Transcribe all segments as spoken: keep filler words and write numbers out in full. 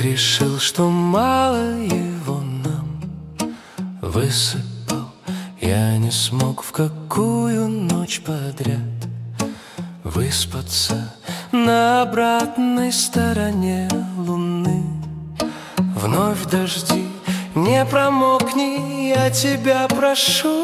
решил, что мало его нам высыпал. Я не смог в какую ночь подряд выспаться на обратной стороне луны. Вновь дожди, не промокни, я тебя прошу,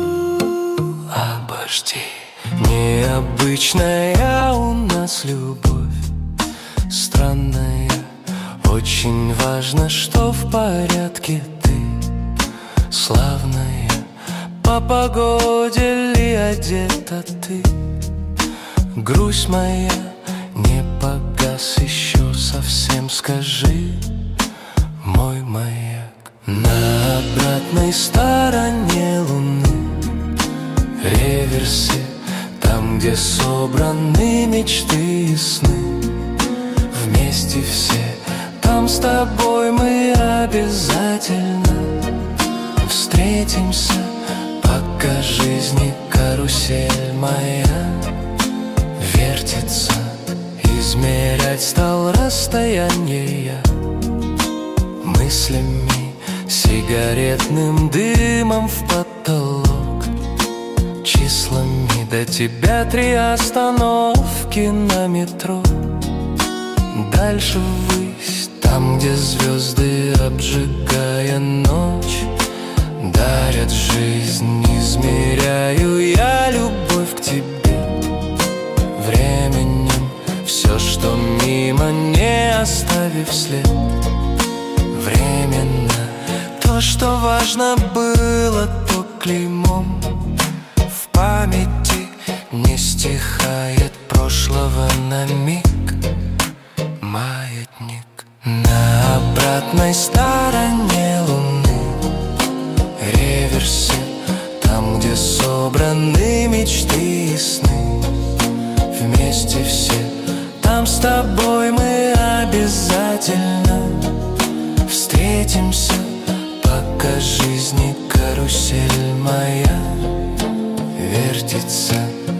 обожди. Необычная у нас любовь, странная. Очень важно, что в порядке ты, славная. По погоде ли одета ты? Грусть моя, не погас еще совсем, скажи, мой маяк. На обратной стороне луны, реверсе, там, где собраны мечты и сны, вместе все, там с тобой мы обязательно встретимся. Пока жизни карусель моя вертится, измерять стал расстояние я мыслями, сигаретным дымом в потолок, числами. До тебя три остановки на метро, дальше ввысь, там, где звезды, обжигая ночь, дарят жизнь. Измеряю я любовь к тебе временем, все, что мимо, не оставив след. Временно то, что важно было, то клеймом в памяти не стихает прошлого на миг. Маятник на обратной стороне луны, реверсе, там, где собраны мечты и сны, вместе все, там с тобой мы обязательно встретимся. Пока жизни карусель моя вертится.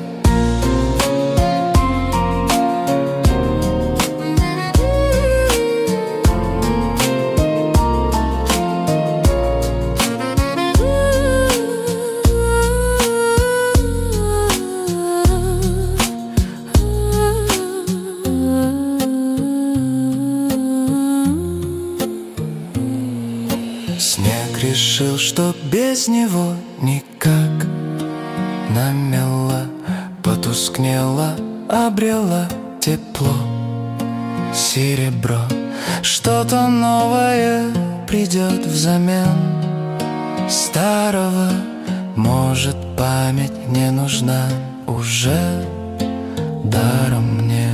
Снег решил, что без него никак, намела, потускнела, обрела тепло, серебро. Что-то новое придет взамен старого. Может, память не нужна уже даром мне.